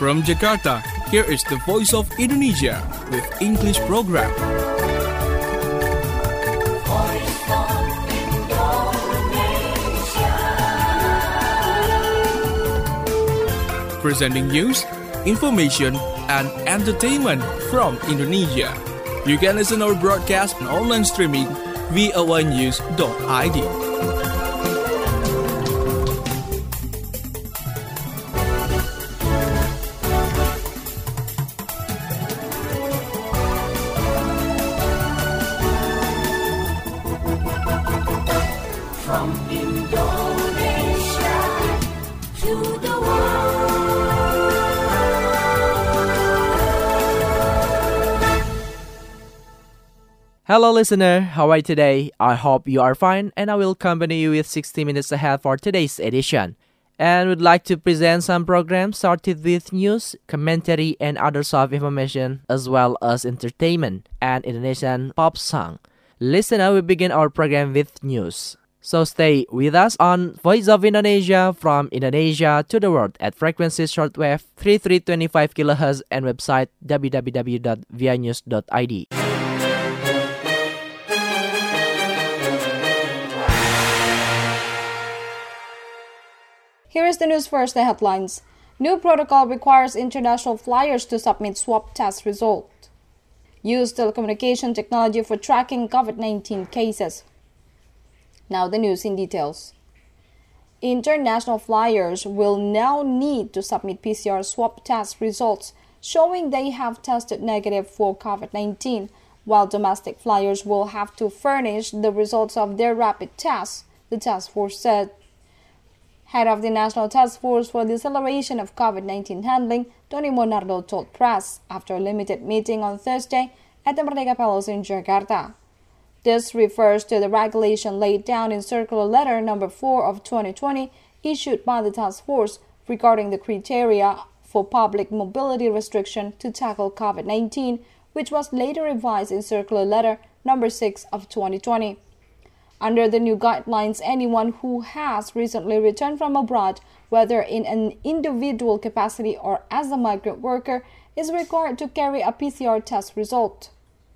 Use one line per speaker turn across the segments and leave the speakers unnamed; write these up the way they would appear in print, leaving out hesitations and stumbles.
From Jakarta, here is the Voice of Indonesia with English program. Presenting news, information, and entertainment from Indonesia. You can listen our broadcast on online streaming voanews.id.
From Indonesia to the world.
Hello listener, how are you today? I hope you are fine and I will accompany you with 60 minutes ahead for today's edition. And would like to present some programs started with news, commentary and other soft information as well as entertainment and Indonesian pop song. Listener, we begin our program with news. So stay with us on Voice of Indonesia from Indonesia to the world at frequency shortwave 3325 kHz and website www.vianews.id.
Here is the news first, the headlines. New protocol requires international flyers to submit swab test result. Use telecommunication technology for tracking COVID-19 cases. Now the news in details. International flyers will now need to submit PCR swab test results showing they have tested negative for COVID-19, while domestic flyers will have to furnish the results of their rapid tests, the task force said. Head of the National Task Force for the Acceleration of COVID-19 Handling, Tony Monardo told press after a limited meeting on Thursday at the Merdeka Palace in Jakarta. This refers to the regulation laid down in Circular Letter No. 4 of 2020 issued by the task force regarding the criteria for public mobility restriction to tackle COVID-19, which was later revised in Circular Letter No. 6 of 2020. Under the new guidelines, anyone who has recently returned from abroad, whether in an individual capacity or as a migrant worker, is required to carry a PCR test result.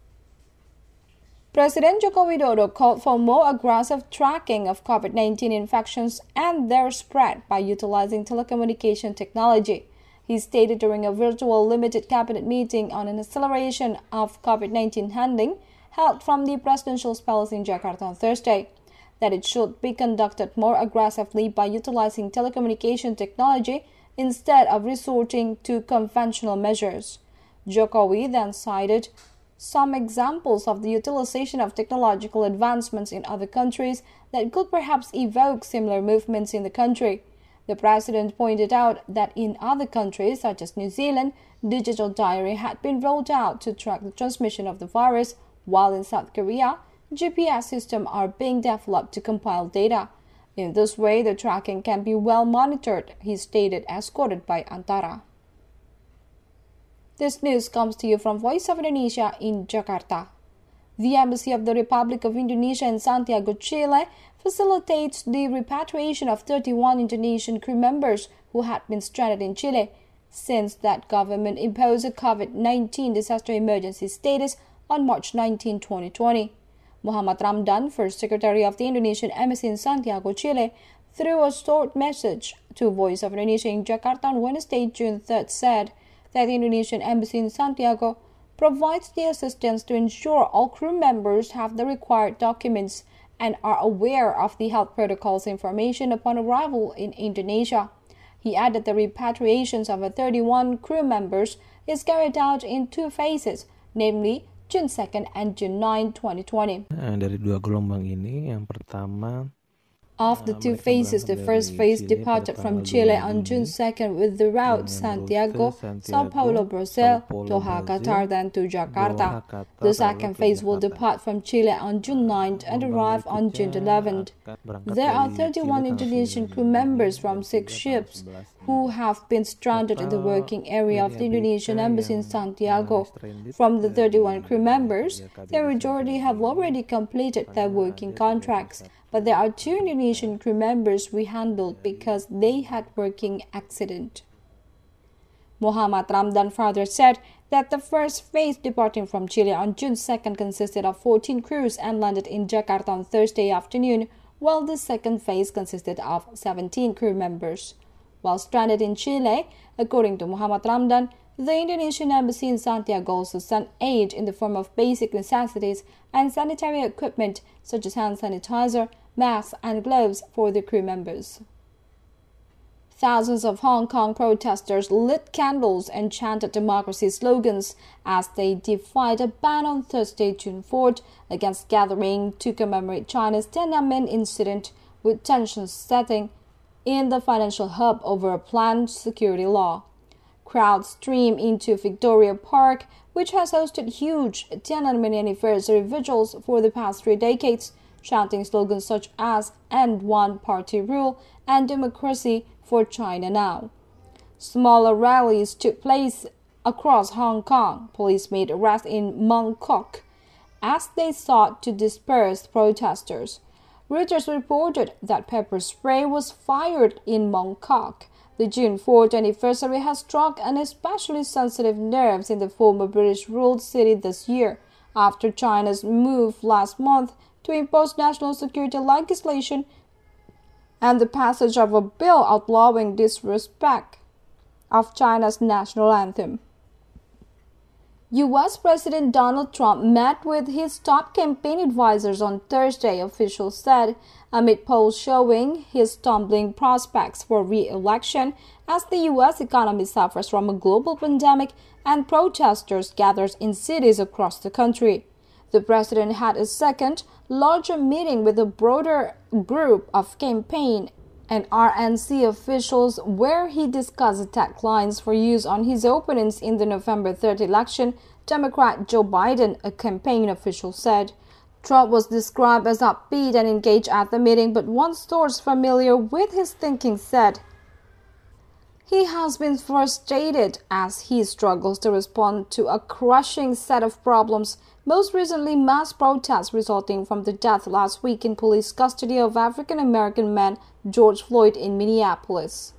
President Joko Widodo called for more aggressive tracking of COVID-19 infections and their spread by utilizing telecommunication technology. He stated during a virtual limited cabinet meeting on an acceleration of COVID-19 handling held from the Presidential Palace in Jakarta on Thursday, that it should be conducted more aggressively by utilizing telecommunication technology instead of resorting to conventional measures. Jokowi then cited some examples of the utilization of technological advancements in other countries that could perhaps evoke similar movements in the country. The president pointed out that in other countries, such as New Zealand, digital diary had been rolled out to track the transmission of the virus, while in South Korea, GPS systems are being developed to compile data. In this way, the tracking can be well monitored, he stated, as quoted by Antara. This news comes to you from Voice of Indonesia in Jakarta. The Embassy of the Republic of Indonesia in Santiago, Chile, facilitates the repatriation of 31 Indonesian crew members who had been stranded in Chile since that government imposed a COVID-19 disaster emergency status on March 19, 2020. Muhammad Ramdan, First Secretary of the Indonesian Embassy in Santiago, Chile, through a short message to Voice of Indonesia in Jakarta on Wednesday, June 3rd, said that the Indonesian Embassy in Santiago provides the assistance to ensure all crew members have the required documents and are aware of the health protocols information upon arrival in Indonesia. He added the repatriations of 31 crew members is carried out in two phases, namely June 2nd and June 9, 2020.
Dari dua gelombang ini, yang pertama
Of the two phases, the first phase departed from Chile on June 2nd with the route Santiago, Sao Paulo, Brazil, Doha, Qatar, then to Jakarta. The second phase will depart from Chile on June 9th and arrive on June 11th. There are 31 Indonesian crew members from 6 ships who have been stranded in the working area of the Indonesian Embassy in Santiago. From the 31 crew members, the majority have already completed their working contracts, but there are 2 Indonesian crew members we handled because they had working accident. Mohammad Ramdan further said that the first phase departing from Chile on June 2nd consisted of 14 crews and landed in Jakarta on Thursday afternoon, while the second phase consisted of 17 crew members. While stranded in Chile, according to Mohammad Ramdan, the Indonesian embassy in Santiago also sent aid in the form of basic necessities and sanitary equipment such as hand sanitizer, masks, and gloves for the crew members. Thousands of Hong Kong protesters lit candles and chanted democracy slogans as they defied a ban on Thursday, June 4th, against gathering to commemorate China's Tiananmen incident, with tensions setting in the financial hub over a planned security law. Crowds streamed into Victoria Park, which has hosted huge Tiananmen anniversary vigils for the past 3 decades, chanting slogans such as "End One-Party Rule" and "Democracy for China Now." Smaller rallies took place across Hong Kong. Police made arrests in Mong Kok as they sought to disperse protesters. Reuters reported that pepper spray was fired in Mong Kok. The June 4th anniversary has struck an especially sensitive nerves in the former British-ruled city this year, after China's move last month to impose national security legislation and the passage of a bill outlawing disrespect of China's national anthem. U.S. President Donald Trump met with his top campaign advisors on Thursday, officials said, amid polls showing his tumbling prospects for re-election as the U.S. economy suffers from a global pandemic and protesters gather in cities across the country. The president had a second, larger meeting with a broader group of campaign and RNC officials where he discussed attack lines for use on his opponents in the November 3rd election, Democrat Joe Biden, a campaign official said. Trump was described as upbeat and engaged at the meeting, but one source familiar with his thinking said he has been frustrated as he struggles to respond to a crushing set of problems, most recently mass protests resulting from the death last week in police custody of African-American man George Floyd in Minneapolis.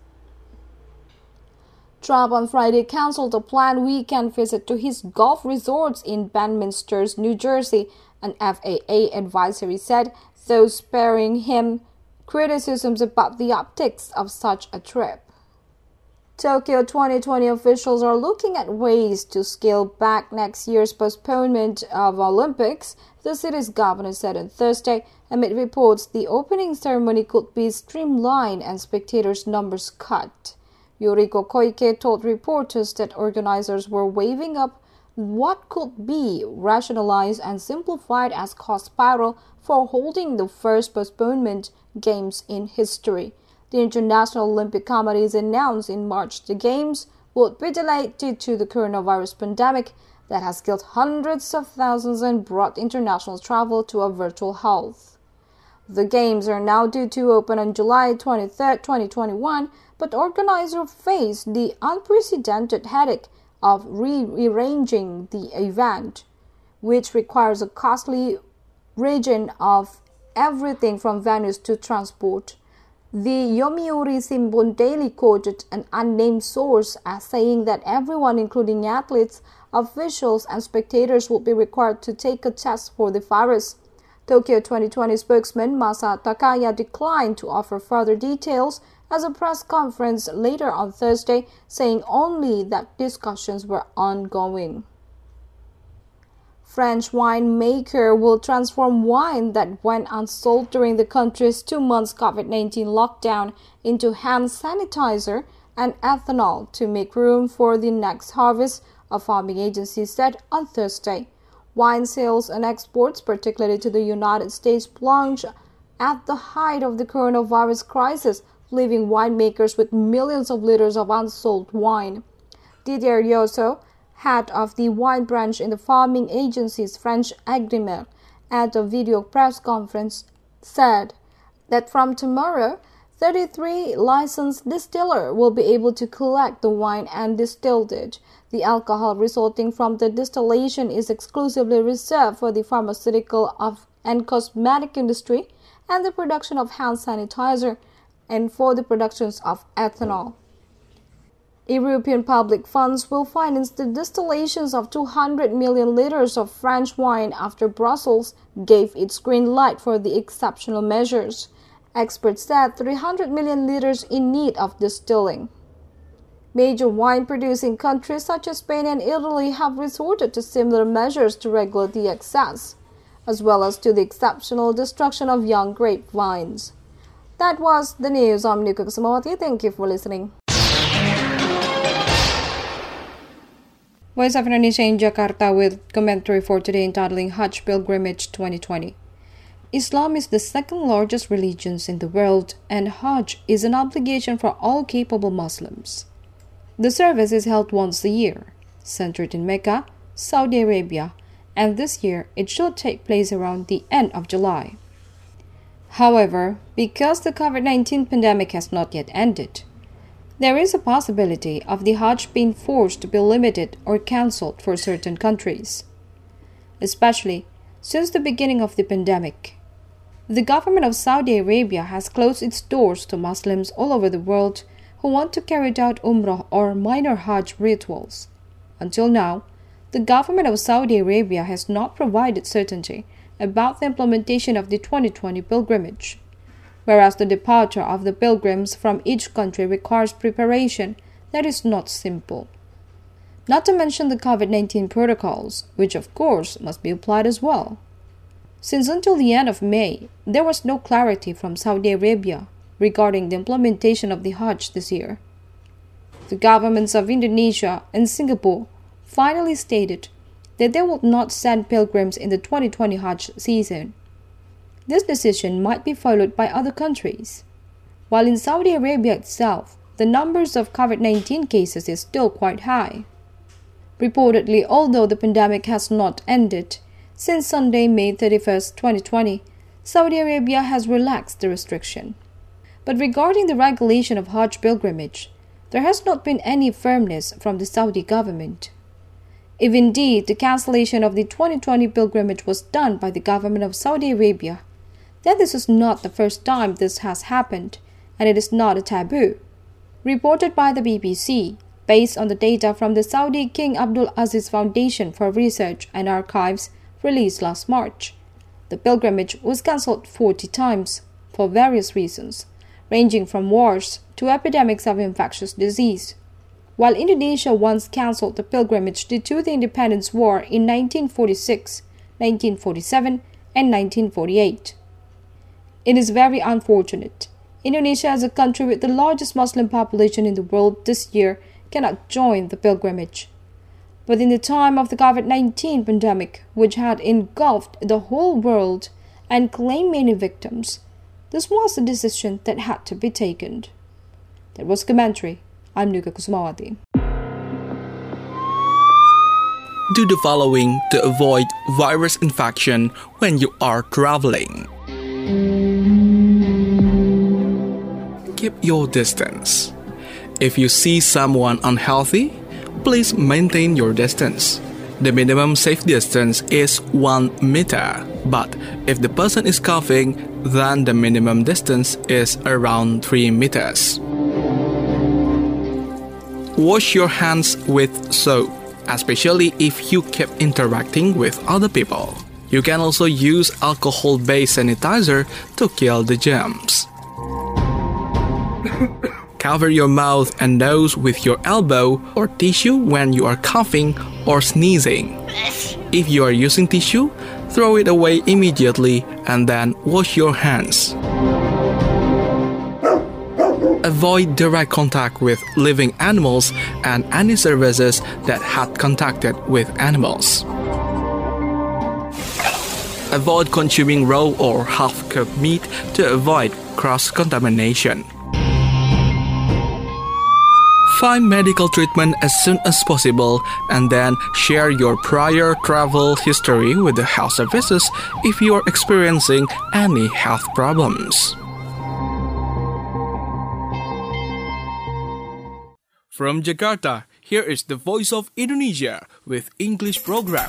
Trump on Friday canceled a planned weekend visit to his golf resorts in Bedminster, New Jersey, an FAA advisory said, though sparing him criticisms about the optics of such a trip. Tokyo 2020 officials are looking at ways to scale back next year's postponement of Olympics, the city's governor said on Thursday, amid reports the opening ceremony could be streamlined and spectators' numbers cut. Yuriko Koike told reporters that organizers were weighing up what could be rationalized and simplified as cost spiral for holding the first postponement games in history. The International Olympic Committee announced in March the Games would be delayed due to the coronavirus pandemic that has killed hundreds of thousands and brought international travel to a virtual halt. The Games are now due to open on July 23, 2021, but organizers face the unprecedented headache of rearranging the event, which requires a costly region of everything from venues to transport. The Yomiuri Shimbun Daily quoted an unnamed source as saying that everyone, including athletes, officials, and spectators, would be required to take a test for the virus. Tokyo 2020 spokesman Masa Takaya declined to offer further details as a press conference later on Thursday, saying only that discussions were ongoing. French winemaker will transform wine that went unsold during the country's 2-month COVID-19 lockdown into hand sanitizer and ethanol to make room for the next harvest, a farming agency said on Thursday. Wine sales and exports, particularly to the United States, plunged at the height of the coronavirus crisis, leaving winemakers with millions of liters of unsold wine. Didier Yosso, head of the wine branch in the farming agency's French Agrimer, at a video press conference, said that from tomorrow, 33 licensed distillers will be able to collect the wine and distill it. The alcohol resulting from the distillation is exclusively reserved for the pharmaceutical and cosmetic industry and the production of hand sanitizer and for the productions of ethanol. European public funds will finance the distillations of 200 million liters of French wine after Brussels gave its green light for the exceptional measures. Experts said 300 million liters in need of distilling. Major wine-producing countries such as Spain and Italy have resorted to similar measures to regulate the excess, as well as to the exceptional destruction of young grapevines. That was the news. I'm Nika Kusumawati. Thank you for listening. Voice of Indonesia in Jakarta with commentary for today entitling Hajj Pilgrimage 2020. Islam is the second largest religion in the world, and Hajj is an obligation for all capable Muslims. The service is held once a year, centered in Mecca, Saudi Arabia, and this year it should take place around the end of July. However, because the COVID-19 pandemic has not yet ended, there is a possibility of the Hajj being forced to be limited or cancelled for certain countries, especially since the beginning of the pandemic. The government of Saudi Arabia has closed its doors to Muslims all over the world who want to carry out Umrah or minor Hajj rituals. Until now, the government of Saudi Arabia has not provided certainty about the implementation of the 2020 pilgrimage, whereas the departure of the pilgrims from each country requires preparation that is not simple. Not to mention the COVID-19 protocols, which of course must be applied as well. Since until the end of May, there was no clarity from Saudi Arabia regarding the implementation of the Hajj this year. The governments of Indonesia and Singapore finally stated that they would not send pilgrims in the 2020 Hajj season. This decision might be followed by other countries. While in Saudi Arabia itself, the numbers of COVID-19 cases is still quite high. Reportedly, although the pandemic has not ended, since Sunday, May 31, 2020, Saudi Arabia has relaxed the restriction. But regarding the regulation of Hajj pilgrimage, there has not been any firmness from the Saudi government. If indeed the cancellation of the 2020 pilgrimage was done by the government of Saudi Arabia, then this is not the first time this has happened, and it is not a taboo. Reported by the BBC, based on the data from the Saudi King Abdul Aziz Foundation for Research and Archives released last March, the pilgrimage was cancelled 40 times for various reasons, ranging from wars to epidemics of infectious disease. While Indonesia once cancelled the pilgrimage due to the independence war in 1946, 1947, and 1948. It is very unfortunate. Indonesia, as a country with the largest Muslim population in the world this year, cannot join the pilgrimage. But in the time of the COVID-19 pandemic, which had engulfed the whole world and claimed many victims, this was a decision that had to be taken. That was commentary. I'm Nika Kusumawati.
Do the following to avoid virus infection when you are traveling. Keep your distance. If you see someone unhealthy, please maintain your distance. The minimum safe distance is 1 meter, but if the person is coughing, then the minimum distance is around 3 meters. Wash your hands with soap, especially if you keep interacting with other people. You can also use alcohol-based sanitizer to kill the germs. Cover your mouth and nose with your elbow or tissue when you are coughing or sneezing. If you are using tissue, throw it away immediately and then wash your hands. Avoid direct contact with living animals and any services that had contacted with animals. Avoid consuming raw or half-cooked meat to avoid cross-contamination. Find medical treatment as soon as possible and then share your prior travel history with the health services if you are experiencing any health problems. From Jakarta, here is the Voice of Indonesia with English program.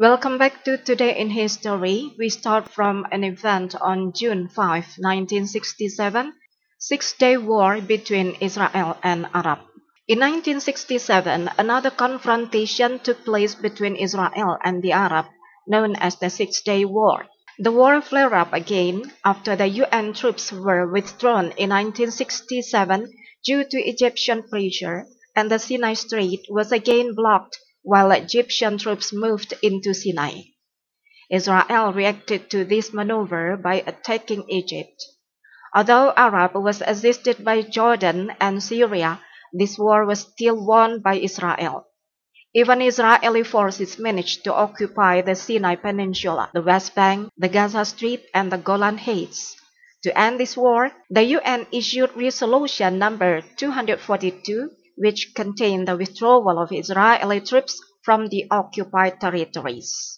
Welcome back to Today in History. We start from an event on June 5, 1967, Six-Day War between Israel and Arab. In 1967, another confrontation took place between Israel and the Arab, known as the Six-Day War. The war flared up again after the UN troops were withdrawn in 1967 due to Egyptian pressure, and the Sinai Strait was again blocked while Egyptian troops moved into Sinai. Israel reacted to this maneuver by attacking Egypt. Although Arab was assisted by Jordan and Syria, this war was still won by Israel. Even Israeli forces managed to occupy the Sinai Peninsula, the West Bank, the Gaza Strip, and the Golan Heights. To end this war, the UN issued Resolution number 242, which contained the withdrawal of Israeli troops from the occupied territories.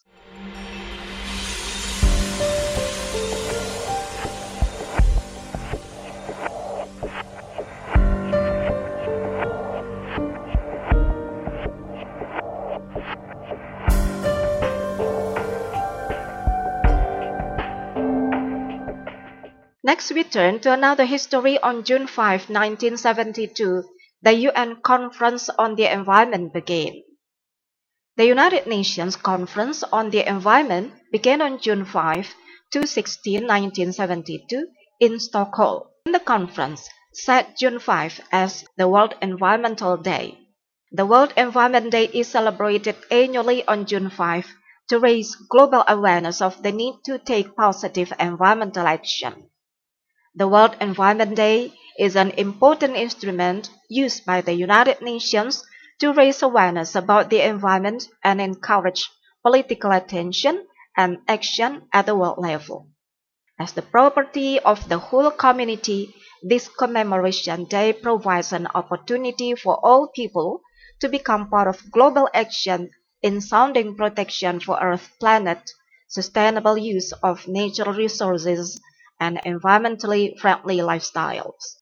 Next, we turn to another history on June 5, 1972. The UN Conference on the Environment began. The United Nations Conference on the Environment began on June 5 to 16, 1972 in Stockholm. The conference set June 5 as the World Environmental Day. The World Environment Day is celebrated annually on June 5 to raise global awareness of the need to take positive environmental action. The World Environment Day is an important instrument used by the United Nations to raise awareness about the environment and encourage political attention and action at the world level. As the property of the whole community, this commemoration day provides an opportunity for all people to become part of global action in sounding protection for Earth planet, sustainable use of natural resources, and environmentally friendly lifestyles.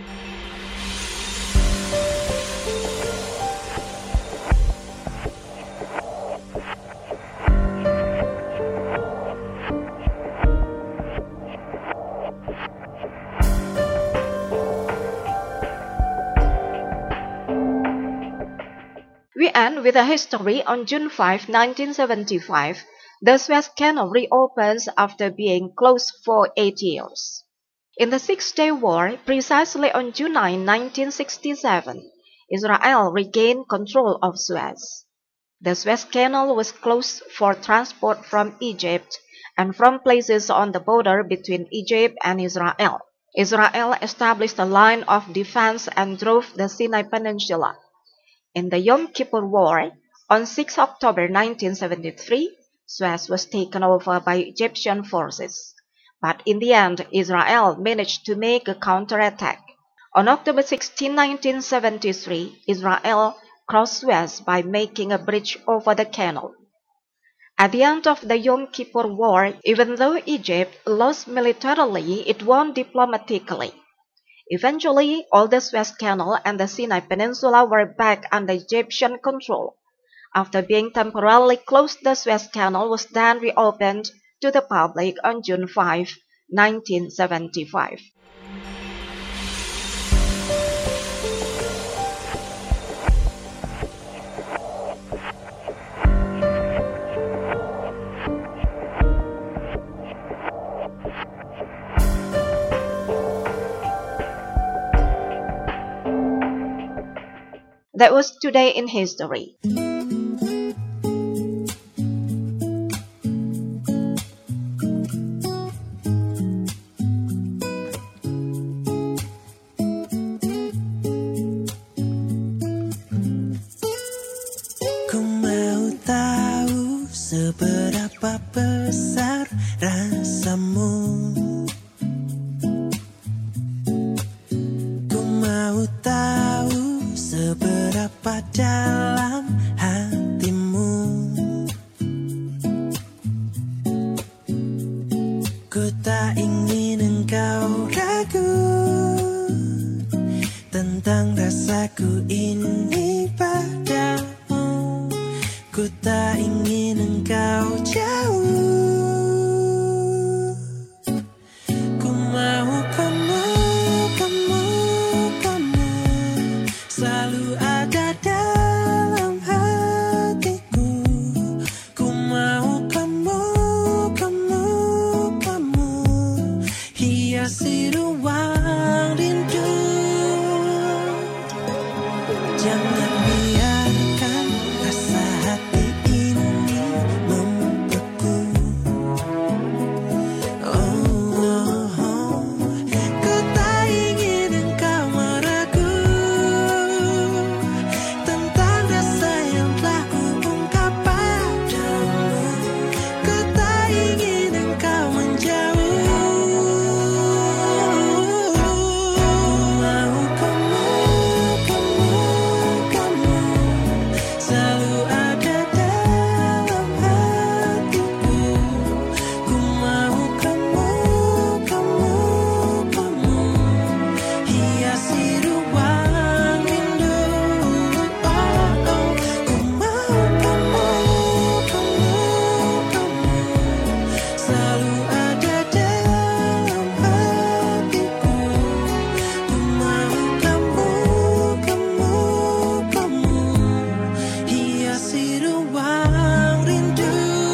We end with a history on June 5, 1975. The Suez Canal reopens after being closed for 8 years. In the Six-Day War, precisely on June 9, 1967, Israel regained control of Suez. The Suez Canal was closed for transport from Egypt and from places on the border between Egypt and Israel. Israel established a line of defense and drove the Sinai Peninsula. In the Yom Kippur War, on 6 October 1973, Suez was taken over by Egyptian forces. But in the end, Israel managed to make a counterattack. On October 16, 1973, Israel crossed Suez by making a bridge over the canal. At the end of the Yom Kippur War, even though Egypt lost militarily, it won diplomatically. Eventually, all the Suez Canal and the Sinai Peninsula were back under Egyptian control. After being temporarily closed, the Suez Canal was then reopened to the public on June 5, 1975. That was Today in History.
Seberapa besar rasamu? Ku mau tahu seberapa dalam hatimu. Ku tak ingin engkau ragu tentang rasaku ini padamu. Ku tak ingin engkau engkau jauh. Ku mau kamu, kamu, kamu selalu ada dalam hatiku. Ku mau kamu, kamu, kamu hiasi ruang rindu. Jangan biarkan rasa hati ini membeku. Ku tak ingin engkau meragu tentang rasa yang telah ku ungkap padamu. Ku tak ingin engkau menjauh. Mau kamu, kamu, kamu selalu ada dalam hatiku. Ku mau kamu, kamu, kamu hiasi ruang rindu. Ku mau kamu, kamu, kamu selalu ada dalam hatiku. Ku mau kamu, kamu, kamu hiasi ruang rindu.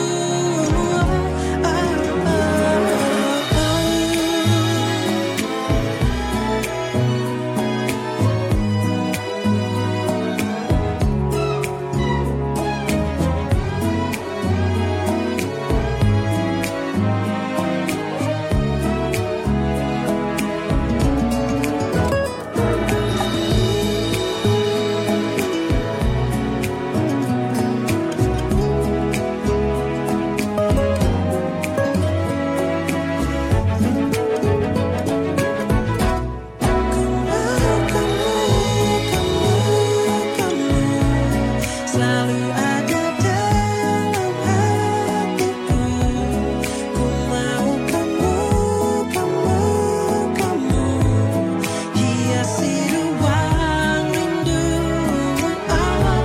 Selalu ada dalam hatiku. Ku mau kamu, kamu, kamu hiasi ruang rindu. Ku mau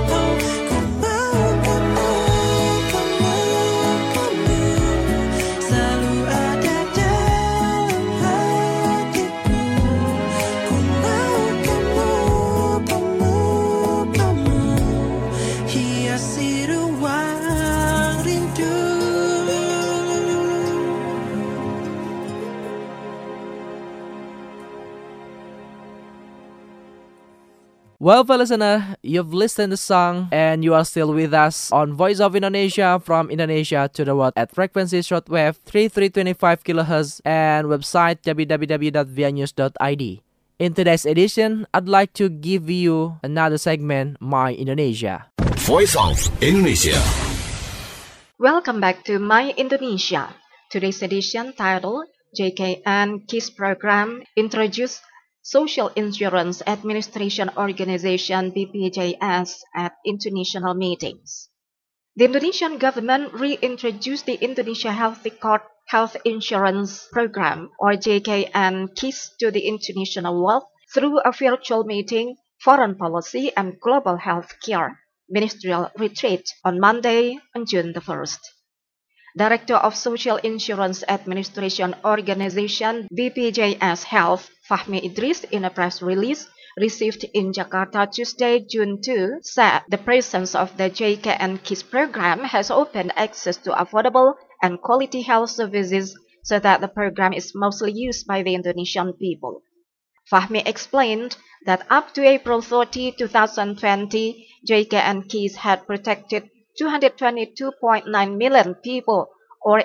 kamu, kamu, kamu selalu ada dalam hatiku. Ku mau kamu, kamu, kamu hiasi ruang rindu.
Well, listener, you've listened to the song and you are still with us on Voice of Indonesia from Indonesia to the world at frequency shortwave 3325 kHz and website www.vianews.id. In today's edition, I'd like to give you another segment, My Indonesia.
Voice of Indonesia.
Welcome back to My Indonesia. Today's edition titled JKN KISS Program Introduce Social Insurance Administration Organization BPJS at international meetings. The Indonesian government reintroduced the Indonesia Healthy Card Health Insurance Program or JKN KISS to the international world through a virtual meeting, Foreign Policy and Global Health Care Ministerial Retreat on Monday, on June the 1st. Director of Social Insurance Administration Organization BPJS Health, Fahmi Idris, in a press release received in Jakarta Tuesday, June 2, said the presence of the JKN KISS program has opened access to affordable and quality health services so that the program is mostly used by the Indonesian people. Fahmi explained that up to April 30, 2020, JKN KISS had protected 222.9 million people, or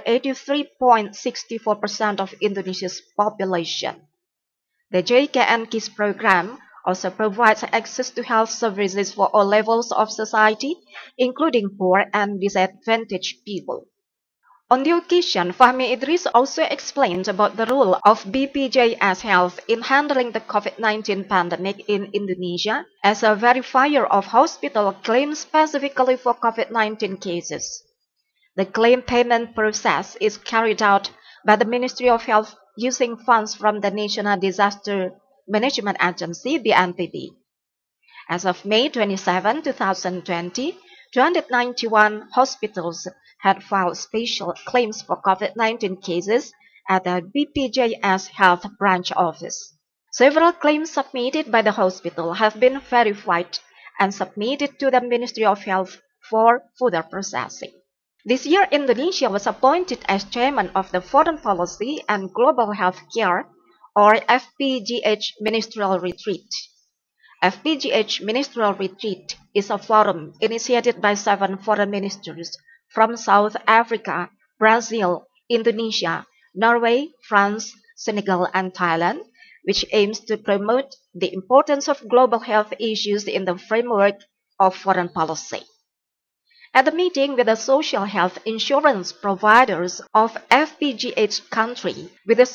83.64% of Indonesia's population. The JKN KISS program also provides access to health services for all levels of society, including poor and disadvantaged people. On the occasion, Fahmi Idris also explained about the role of BPJS Health in handling the COVID-19 pandemic in Indonesia as a verifier of hospital claims specifically for COVID-19 cases. The claim payment process is carried out by the Ministry of Health using funds from the National Disaster Management Agency, BNPB. As of May 27, 2020, 291 hospitals had filed special claims for COVID-19 cases at the BPJS Health Branch Office. Several claims submitted by the hospital have been verified and submitted to the Ministry of Health for further processing. This year, Indonesia was appointed as chairman of the Foreign Policy and Global Health Care, or FPGH Ministerial Retreat. FPGH Ministerial Retreat is a forum initiated by 7 foreign ministers from South Africa, Brazil, Indonesia, Norway, France, Senegal, and Thailand, which aims to promote the importance of global health issues in the framework of foreign policy. At the meeting with the social health insurance providers of FPGH country,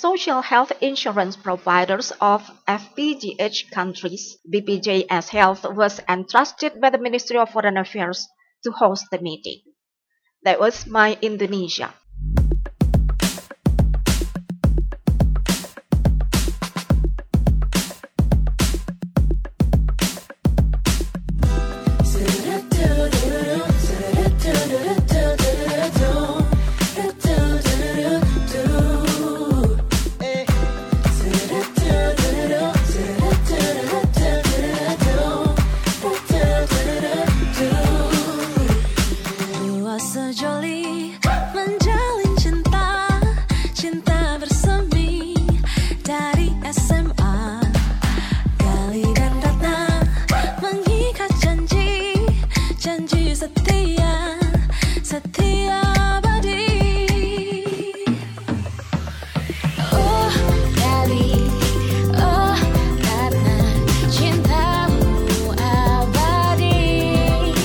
BPJS Health was entrusted by the Ministry of Foreign Affairs to host the meeting. That was my Indonesia.
Sejoli menjalin cinta bersemi dari SMA. Gali dan Ratna mengikat janji setia abadi. Oh Gali, oh Ratna, cintamu abadi.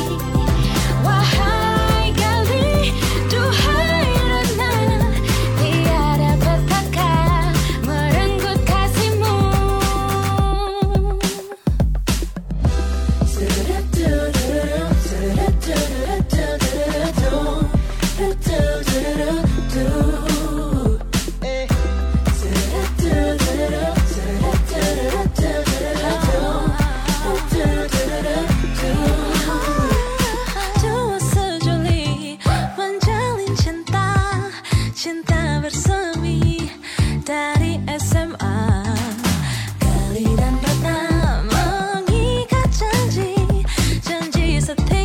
Wahai Gali, duhai Ratna, tiada petaka merenggut kasihmu. Dua sejoli menjalin cinta bersemi dari SMA. Gali dan Ratna mengikat janji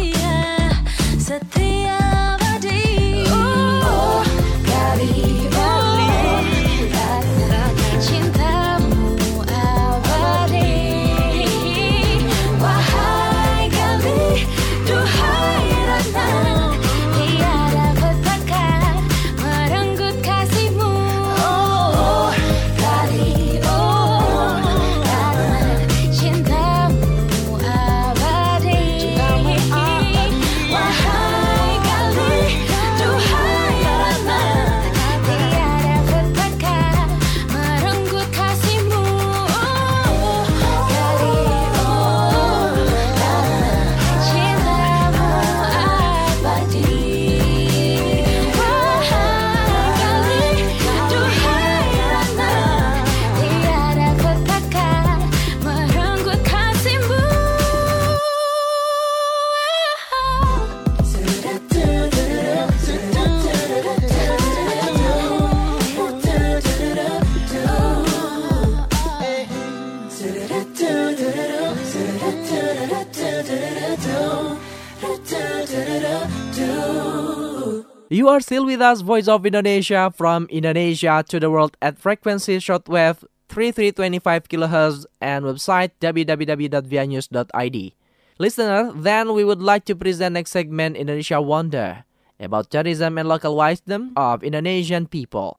setia abadi. Oh Gali, oh Ratna, cintamu abadi. Wahai Gali, duhai Ratna, tiada petaka merenggut kasihmu. Oh Gali, oh Ratna, cintamu abadi. Wahai Gali, duhai Ratna, tiada petaka merenggut kasihmu. Oh Gali, oh Ratna, cintamu abadi. Wahai Gali, duhai Ratna, tiada petaka merenggut kasihmu.
You are still with us, Voice of Indonesia, from Indonesia to the world at frequency shortwave 3325 kHz and website www.vianews.id. Listener, then we would like to present next segment, Indonesia Wonder, about tourism and local wisdom of Indonesian people.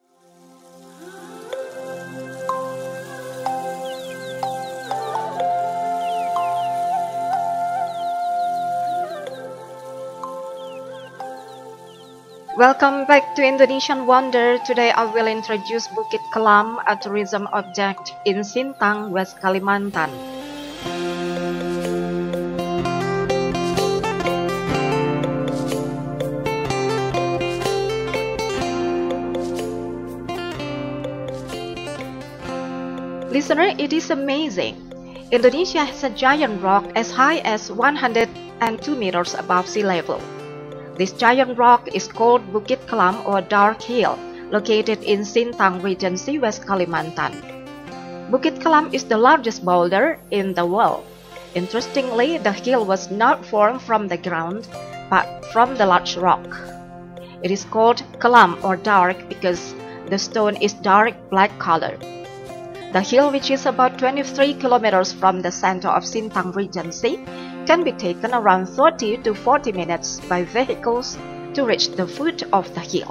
Welcome back to Indonesian Wonder. Today I will introduce Bukit Kelam, a tourism object in Sintang, West Kalimantan. Listener, it is amazing. Indonesia has a giant rock as high as 180 and 2 meters above sea level. This giant rock is called Bukit Kelam or Dark Hill, located in Sintang Regency, West Kalimantan. Bukit Kelam is the largest boulder in the world. Interestingly, the hill was not formed from the ground, but from the large rock. It is called Kelam or dark because the stone is dark black color. The hill, which is about 23 kilometers from the center of Sintang Regency, can be taken around 30 to 40 minutes by vehicles to reach the foot of the hill.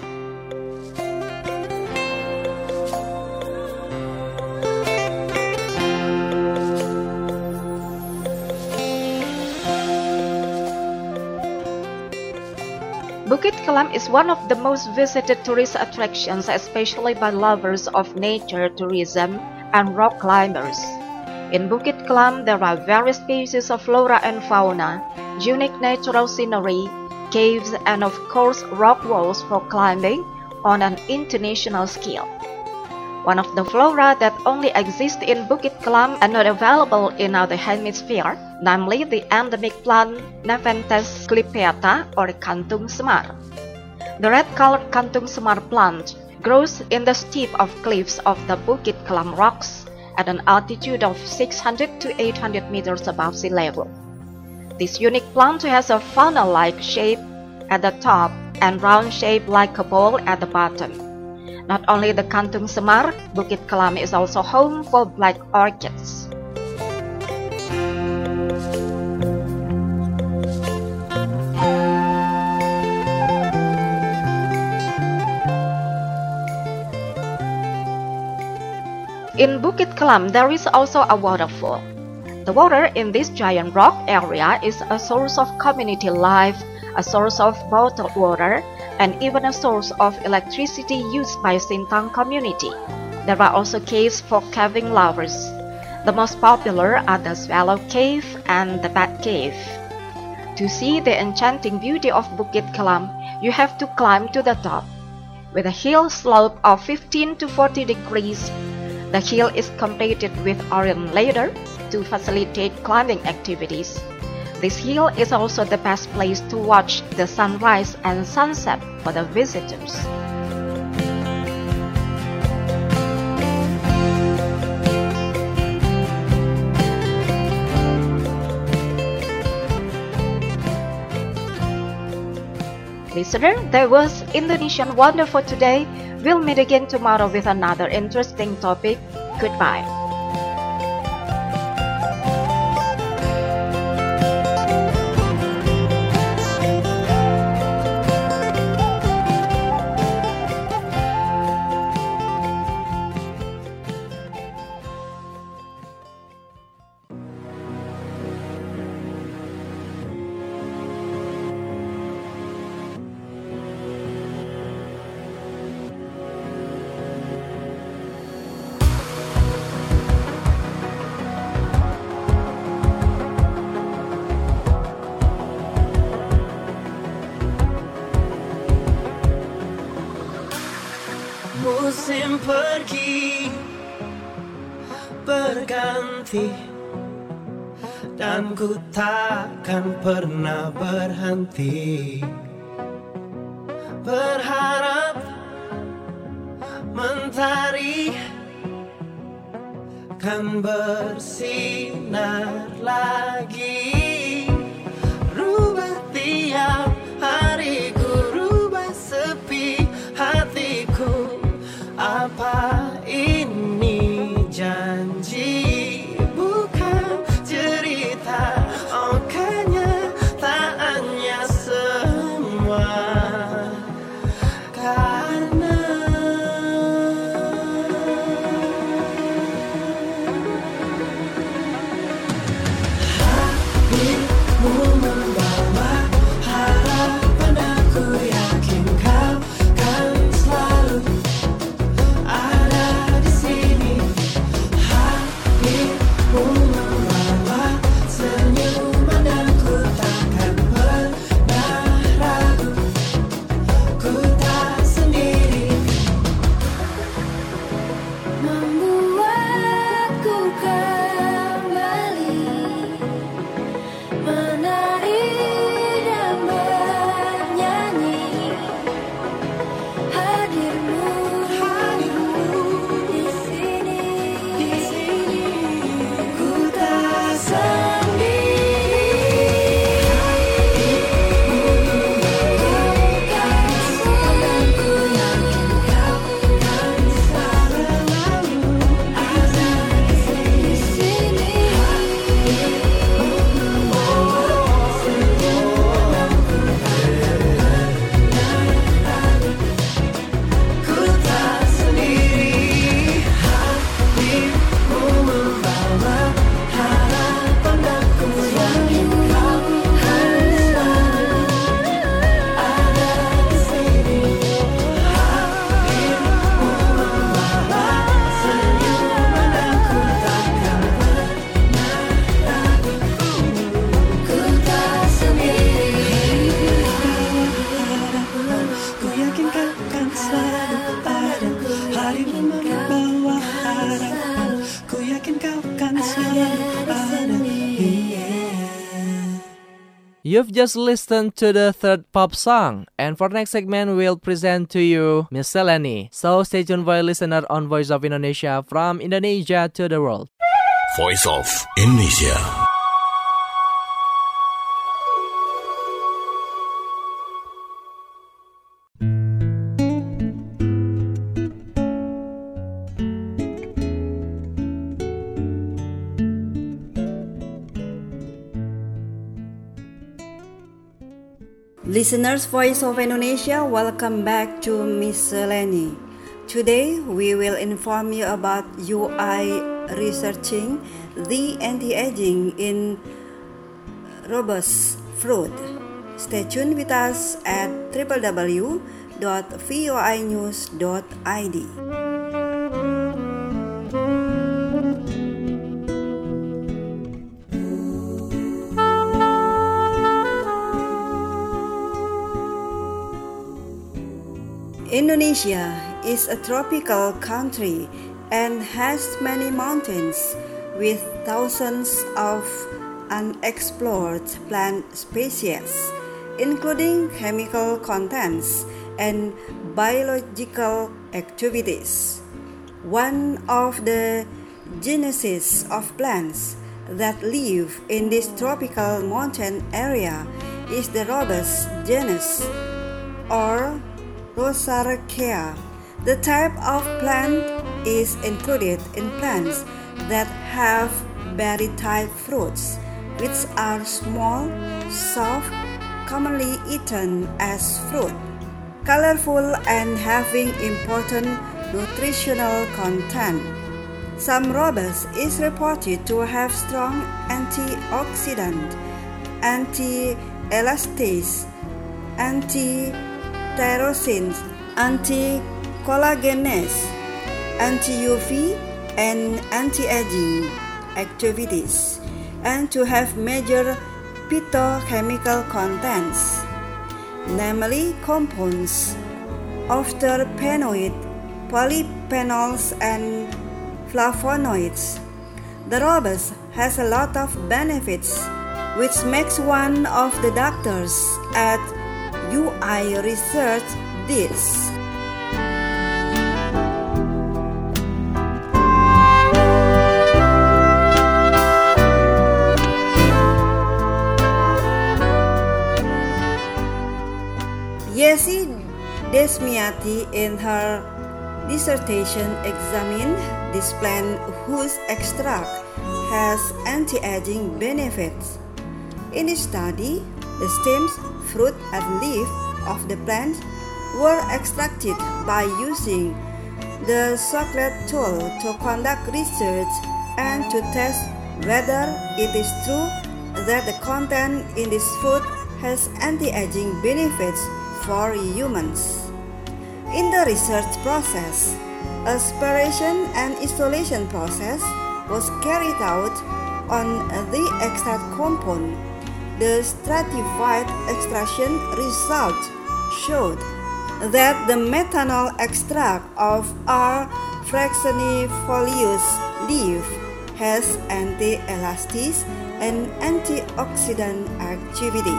Bukit Kelam is one of the most visited tourist attractions, especially by lovers of nature tourism and rock climbers. In Bukit Kelam, there are various species of flora and fauna, unique natural scenery, caves, and of course rock walls for climbing on an international scale. One of the flora that only exists in Bukit Kelam and not available in other hemisphere, namely the endemic plant Nepenthes clypeata or Kantung Semar. The red-colored Kantung Semar plant grows in the steep of cliffs of the Bukit Kelam rocks at an altitude of 600 to 800 meters above sea level. This unique plant has a funnel-like shape at the top and round shape like a bowl at the bottom. Not only the Kantung Semar, Bukit Kelam is also home for black orchids. In Bukit Kelam, there is also a waterfall. The water in this giant rock area is a source of community life, a source of bottled water, and even a source of electricity used by Sintang community. There are also caves for caving lovers. The most popular are the Swallow Cave and the Bat Cave. To see the enchanting beauty of Bukit Kelam, you have to climb to the top. With a hill slope of 15 to 40 degrees, the hill is completed with iron ladder to facilitate climbing activities. This hill is also the best place to watch the sunrise and sunset for the visitors. Listener, that was Indonesian Wonder for today. We'll meet again tomorrow with another interesting topic. Goodbye.
Musim pergi berganti dan ku takkan pernah berhenti berharap mentari kan bersinar lagi. Rubah tiap hariku, rubah sepi hatiku. Apa ini janji bukan cerita? Oh kenyataannya semua karena hatimu membawa hati. selalu ada.
You've just listened to the third pop song, and for next segment, we'll present to you Miscellany. So stay tuned for a listener on Voice of Indonesia, from Indonesia to the world.
Voice of Indonesia.
Listeners, Voice of Indonesia, welcome back to Miscellany. Today, we will inform you about UI researching the anti-aging in robust fruit. Stay tuned with us at www.voinews.id. Indonesia is a tropical country and has many mountains with thousands of unexplored plant species, including chemical contents and biological activities. One of the genuses of plants that live in this tropical mountain area is the robust genus, or Rosarachea. The type of plant is included in plants that have berry-type fruits, which are small, soft, commonly eaten as fruit, colorful and having important nutritional content. Some robust is reported to have strong antioxidant, anti-elastase, anti-tyrosine, anti-collagenase, anti-UV, and anti-aging activities, and to have major phytochemical contents, namely compounds of terpenoid, polyphenols, and flavonoids. The robust has a lot of benefits, which makes one of the doctors at UI Research this. Yesi Desmiati in her dissertation examined this plant whose extract has anti-aging benefits. In this study, the stems, fruit, and leaf of the plant were extracted by using the chocolate tool to conduct research and to test whether it is true that the content in this fruit has anti-aging benefits for humans. In the research process, a separation and isolation process was carried out on the extract compound. The stratified extraction result showed that the methanol extract of R. fraxinifolius leaf has anti-elastase and antioxidant activity.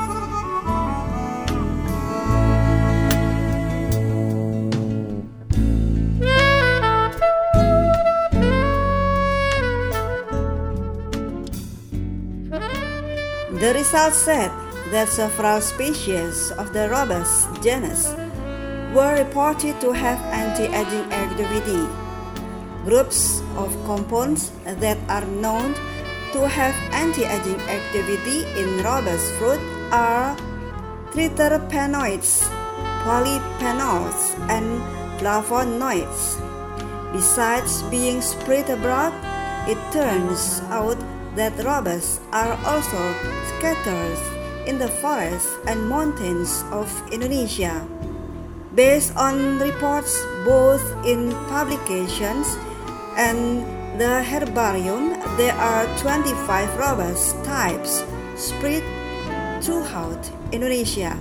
The results said that several species of the robust genus were reported to have anti-aging activity. Groups of compounds that are known to have anti-aging activity in robust fruit are triterpenoids, polyphenols, and flavonoids. Besides being spread abroad, it turns out that robust are also scattered in the forests and mountains of Indonesia. Based on reports both in publications and the herbarium, there are 25 robust types spread throughout Indonesia.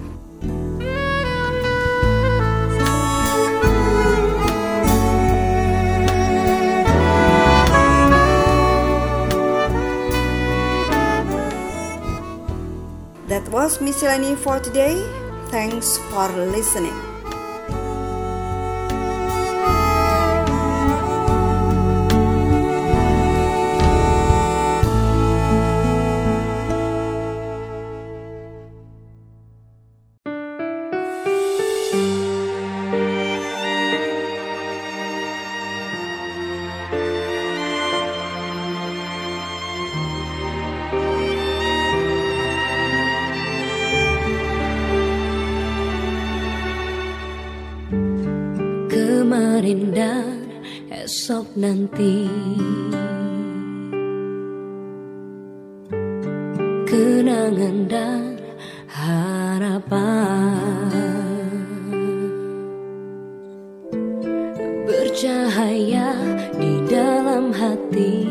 was Miscellany for today. Thanks for listening.
Kemarin dan esok nanti, kenangan dan harapan, bercahaya di dalam hati,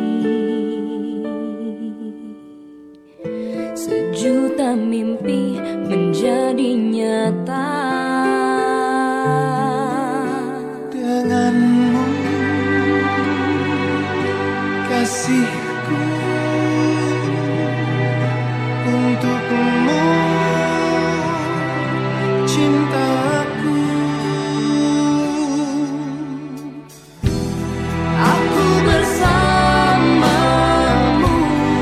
sejuta mimpi menjadi nyata.
Denganmu, kasihku, untukmu, cintaku.
Aku bersamamu,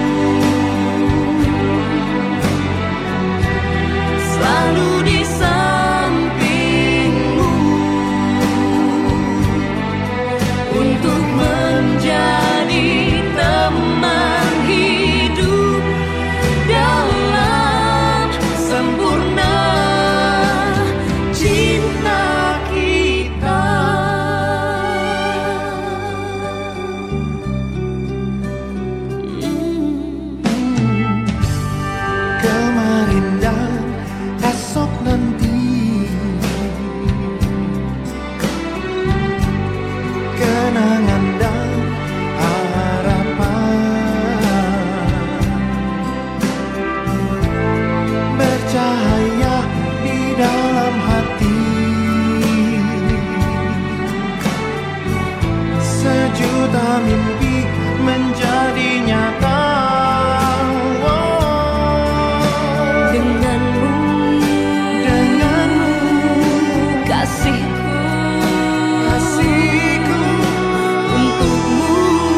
selalu di sampingmu, untuk menjadi teman hidup dalam sempurna cinta kita.
Kemarin dan esok nanti, kenangan dan harapan, bercahaya di dalam hati, sejuta mimpi menjadi nyata.
Kasihku,
untukmu,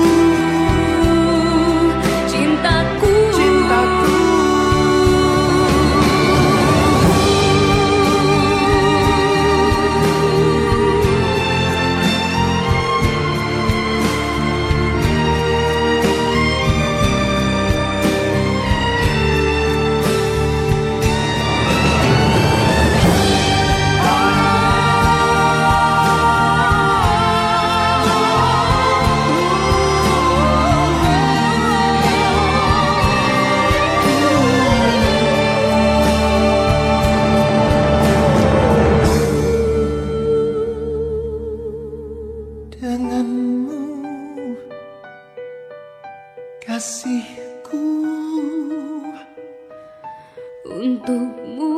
cintaku,
cintaku. Denganmu, kasihku,
untukmu,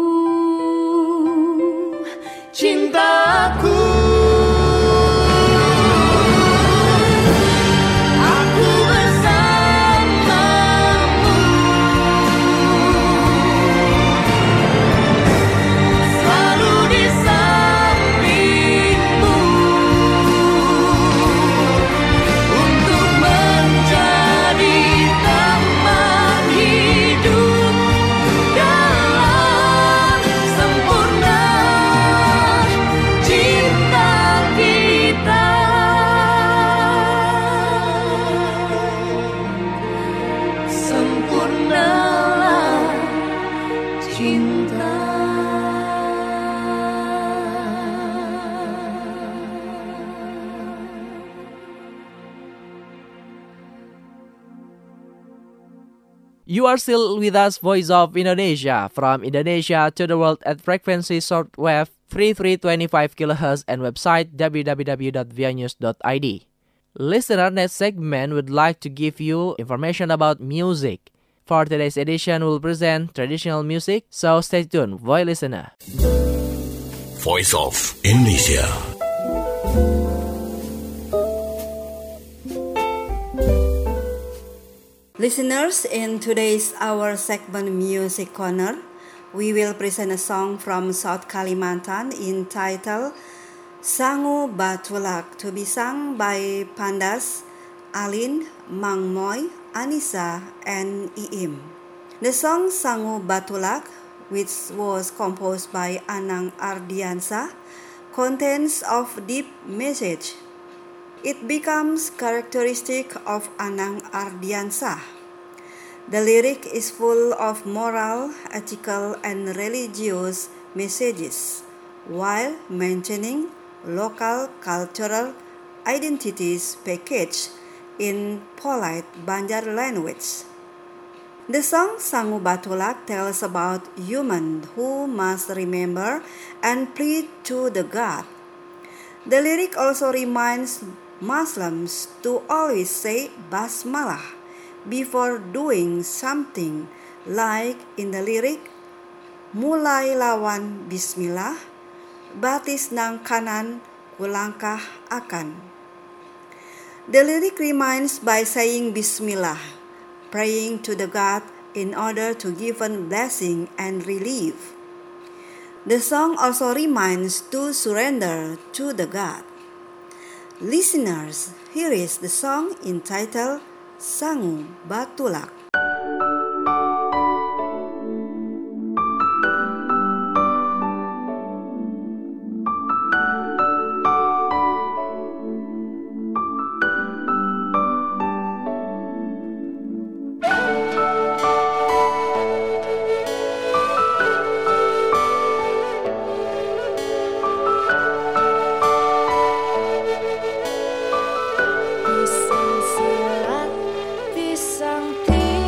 cintaku.
Aku bersamamu, selalu di sampingmu, untuk menjadi teman hidup dalam sempurna cinta kita. Sempurnalah cinta.
You are still with us, Voice of Indonesia, from Indonesia to the world at frequency shortwave 3325 kHz and website www.vianews.id. Listener, next segment would like to give you information about music. For today's edition, we'll present traditional music, so stay tuned, voice listener.
Voice of Indonesia.
Listeners, in today's our segment Music Corner, we will present a song from South Kalimantan entitled Sangu Batulak to be sung by Pandas, Alin, Mang Moy, Anissa, and Iim. The song Sangu Batulak, which was composed by Anang Ardiansa, contains of deep message. It becomes characteristic of Anang Ardiansa. The lyric is full of moral, ethical, and religious messages, while maintaining local cultural identities packaged in polite Banjar language. The song Sangu Batulak tells about human who must remember and plead to the God. The lyric also reminds Muslims to always say basmalah before doing something, like in the lyric, mulai lawan bismillah, batis nang kanan kulangkah akan. The lyric reminds by saying bismillah, praying to the God in order to give a blessing and relief. The song also reminds to surrender to the God. Listeners, here is the song entitled Sangu Batulak.
Pisang silat, pisang tiang.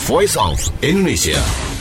Voice of Indonesia.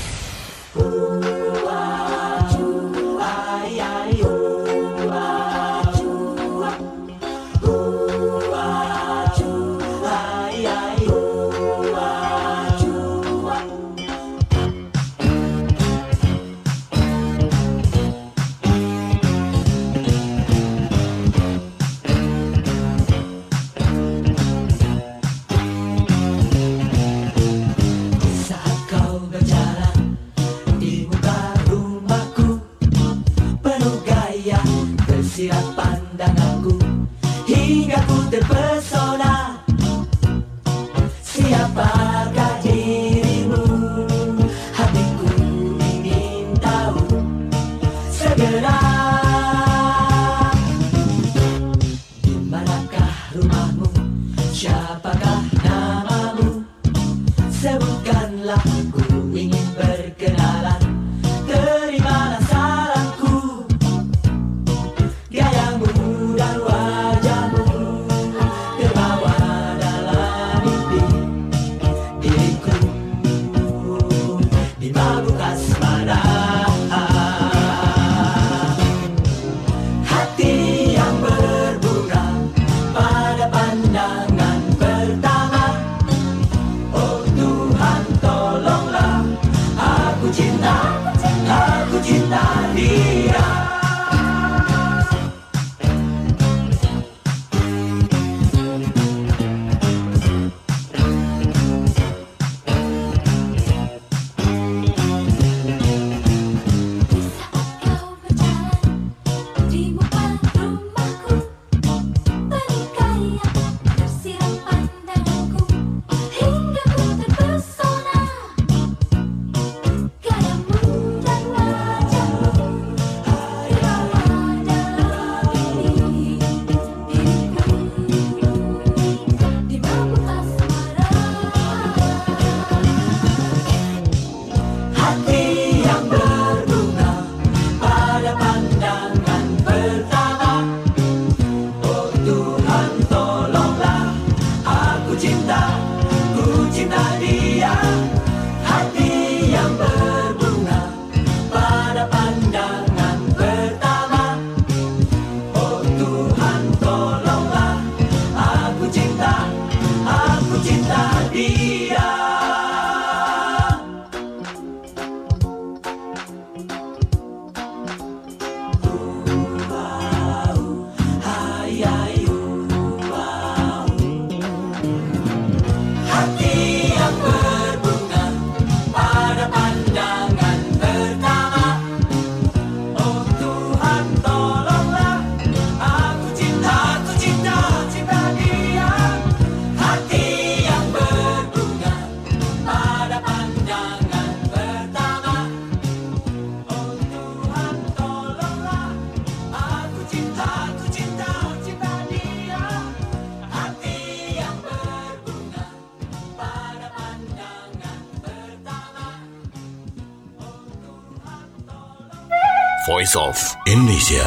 Tersirat pandanganku hingga ku terpesona. Siapakah dirimu? Hatiku ingin tahu segera. Di manakah rumahmu? Siapakah namamu? Sebutkanlah, ku ingin berkenalan. Terimalah salamku. Gayamu dan wajahmu terbawa dalam mimpi diriku di mabuk asmara. Hati yang berbunga pada pandangan pertama. Oh Tuhan, tolonglah, aku cinta dia.
Voice of Indonesia.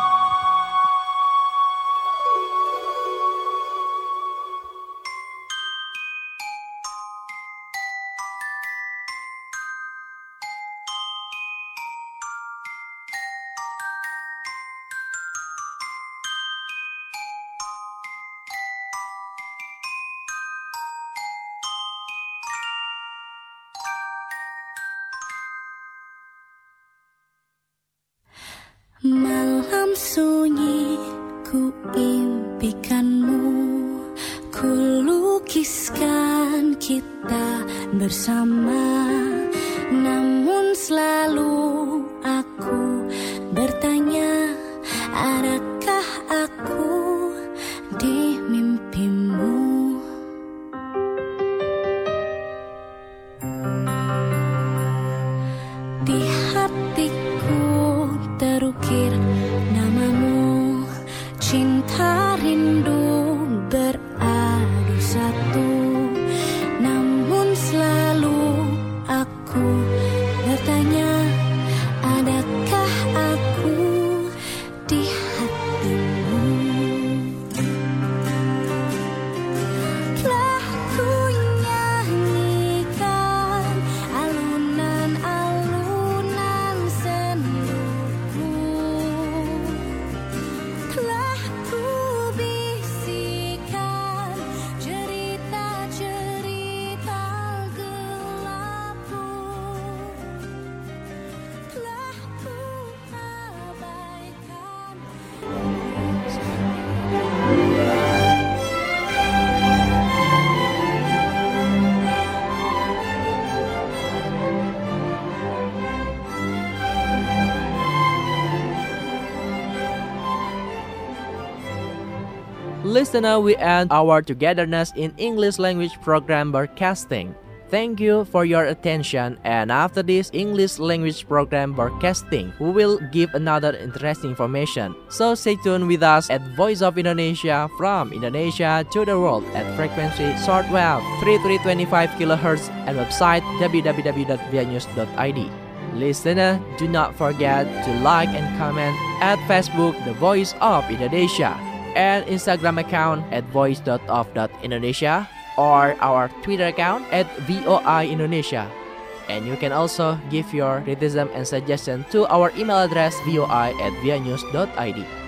Malam sunyi ku impikanmu, ku lukiskan kita bersama. Namun selalu aku bertanya, adakah aku di mimpimu? Di hatiku terukir namamu, cinta rindu beradu satu. Namun selalu aku bertanya, adakah aku di hatimu? Telah ku nyanyikan
Listener, we end our togetherness in English language program broadcasting. Thank you for your attention, and after this English language program broadcasting, we will give another interesting information. So stay tuned with us at Voice of Indonesia from Indonesia to the world at frequency shortwave 3325 kHz and website www.vianews.id. Listener, do not forget to like and comment at Facebook The Voice of Indonesia and Instagram account at voice.of.indonesia or our Twitter account at VOI Indonesia. And you can also give your criticism and suggestion to our email address voi@vianews.id.